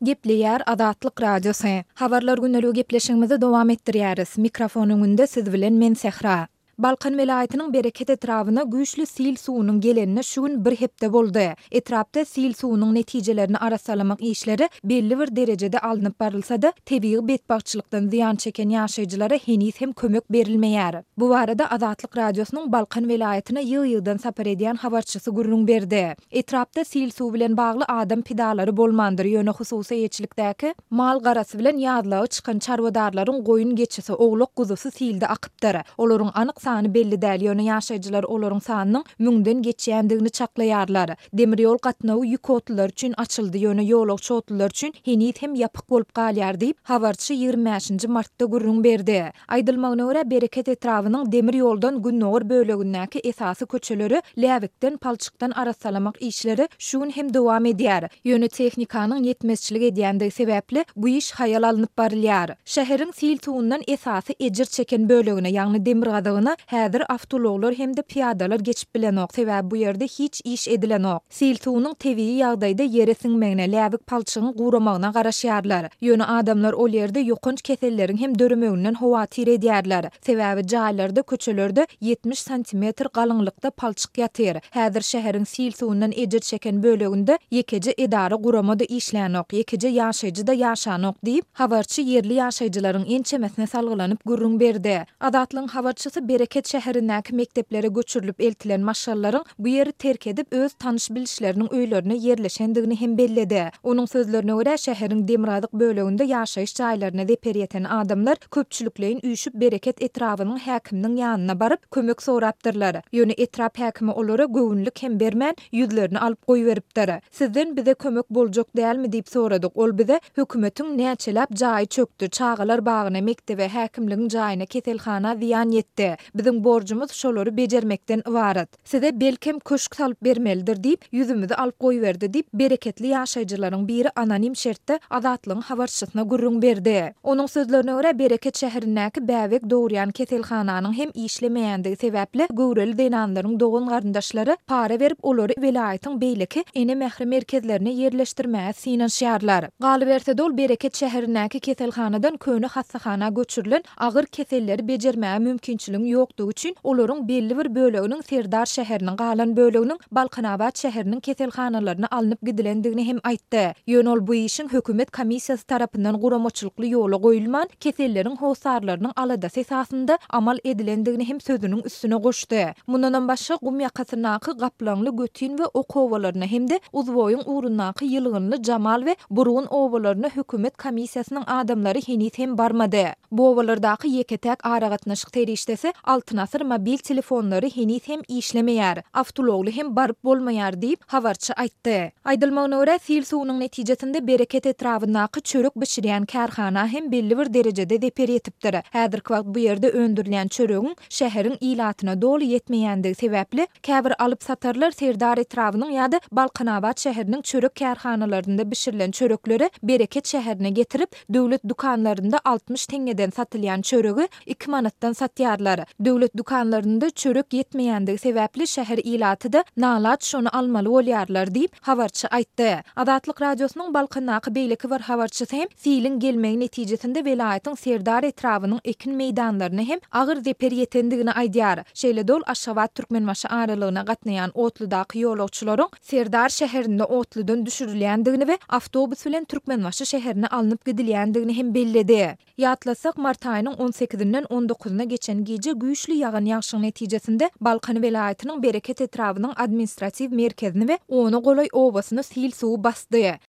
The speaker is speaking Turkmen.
Gepleýär Azatlyk radiosu. Habarlar günleri gepleşigimizi dowam etdirýäris. Mikrofonuň önünde siz bilen men Sehra. Balkan welaýatynyň bereket etrawyna güýçli sil suwunyň gelenine şu gün bir hepde boldy. Etrapda sil suwunyň netijelerini arasalamak işleri belli bir derejede alınıp barylsa-da, tebii betbagçylykdan ziýan çeken ýaşaýjylara henis hem kömek berilmeýär. Bu barada Azatlyk radiosynyň Balkan welaýatyna ýyl-ýyldan sapar edýän habarçysy gurrun berdi. Etrapda sil suw bilen bagly adam pidalary bolmandyr ýöne hususy ýetçilikdäki mal garasy bilen ýadlagy çykan çarwadarlaryň goýun geçisi ogluk guzusy silde akypdyr. Olaryň anyk sany belli däl ýöne ýaşaýjylar olaryň sanynyň müňden geçýändigini çaklaýarlar. Demir ýol gatnawy ýük otlar üçin açyldy ýöne ýolagçy otlar üçin henit hem ýapyk bolup galýar diýip habarçy 25-nji martda gurrun berdi. Aýdylmagyna görä bereket etrawynyň demir ýoldan Günnowar bölegindäki esasy köçeleri Läwikden Palçykdan arasalamak işleri şu gün hem dowam edýär. Ýöne tehnikanyň ýetmezçilik edýändigi sebäpli bu iş hayal alınıp barylýar. Şäheriň sil suwundan esasy ejir çeken bölegine ýagny demir gazygyna häzir awtologlar hem de piyadalar geçip bilenok. Sebäbi bu ýerde hiç iş edilenok. Sil suwunyň tebii ýagdaýda ýere siňmegine Läwik palçygyny guramagyna garaşýarlar. Ýöne adamlar ol ýerde ýokunç keselleriň hem dörümegininden howatyr edýärler. Sebäbi jaýlarda köçelerde 70 cm galyňlykda palçyk ýatyr. Häzir şäheriň sil suwundan ejir çeken böleginde ýekeje edara guramada işlänok, ýekeje ýaşaýjyda ýaşanok diýip habarçy ýerli ýaşaýjylaryň ençemesine salgylanyp gurrun berdi. Azatlyň habarçysy Bereket şäherindäki mekteplere göçürilip eltilen maşallaryň bu ýeri terk edip öz tanış bilişleriniň öýlerine ýerleşendigini hem belledi. Onuň sözlerine görä şäheriň Demiradyk böleginde ýaşaýyş jaýlaryna deper ýeten adamlar köpçülükleýin üýşüp bereket etrawynyň häkiminiň ýanyna baryp kömek sorapdyrlar. Ýöne etrap häkimi olara göwnlük hem bermän ýüzlerini alyp goýberipdir. Sizden bize kömek boljak dälmi diýip soradyk. Ol bize hökümetiň näçelap jaý çöktü, çağalar bagyna, mektebe, häkimligiň jaýyna, keselhana ziýan ýetdi. Bizim borcumuz şolary bejermekden ibaret. Size belkem köşk salyp bermelidir diýip ýüzümüzi alyp goýberdi diýip bereketli ýaşaýjylaryň biri anonim şertde Azatlygyň habarçysyna gurrun berdi. Onuň sözlerine görä Bereket şäherindäki Bäwek Dowryan keselhananyň hem işlemeýändigi sebäpli göwreli denanlaryň dogan garyndaşlary para berip olary welaýatyň beýleki ene mähre merkezlerine ýerleşdirmäge synanşýarlar. Galy berse dol Bereket şäherindäki keselhanadan köne hassahana göçürilen agyr keselleri bejermäge mümkinçiligiň ýokdugy üçin olaryň belli bir böleginiň Serdar şäheriniň galan böleginiň Balkanabad şäheriniň keselhanalaryna alınıp gidilendigini hem aýtdy. Ýöne ol bu işiň hökümet komissiýasy tarapyndan guramaçylykly ýola goýulman keselleriň howsarlarynyň aladasy esasynda amal edilendigini hem sözüniň üstüne goşdy. Mundan başga Gum ýakasynaky Gaplanly Götün we ok owalaryna hem de Uzboýyň urunnaky Ýylgynly Jamal we Burun owalaryna hökümet komissiýasynyň adamlary henit hem barmady. Bu owalardaky ýeketäk aragatnaşyk terişdesi altyn asyr mobil telefonlary henit hem işlemeýär. Awtologly hem baryp bolmaýar diýip habarçy aýtdy. Aýdylmagyna görä sil suwunyň netijesinde bereket etrawyndaky çörek bişirýän kärhana hem belli bir derejede deper ýetipdir. Häzirki wagt bu ýerde öndürilen çöregiň şäheriň ilatyna doly ýetmeýändigi sebäpli käbir alyp satarlar Serdar etrawynyň ýa-da Balkanabad şäheriniň çörek kärhanalarynda bişirilen çörekleri Bereket şäherine getirip döwlet dukanlarynda 60 teňeden satylýan çöregi 2 manatdan satýarlar. Döwlet dukanlarynda çörek ýetmeýändigi sebäpli şäher ilatyda nalat şonu almaly bolýarlar diýip habarçy aýtdy. Azatlyk radiosynyň Balkandaky beýleki bir habarçysy hem silin gelmegi netijesinde welaýatyň Serdar etrawynyň ekin meýdanlaryna hem agyr deper ýetendigini aýdýar. Şeýle dol Aşgabat Türkmenbaşy aralygyna gatnaýan otludaky ýolagçylaryň Serdar şäherinde otludan düşürilýändigini we awtobus bilen Türkmenbaşy şäherine alınıp gidilýändigini hem belledi. Ýatlasak mart aýynyň 18-inden 19-na geçen gece güýçli ýagan ýagşyň netijesinde Balkan welaýatynyň Bereket etrawynyň administrativ merkezini we onu golay obasyny sil suwu basdy.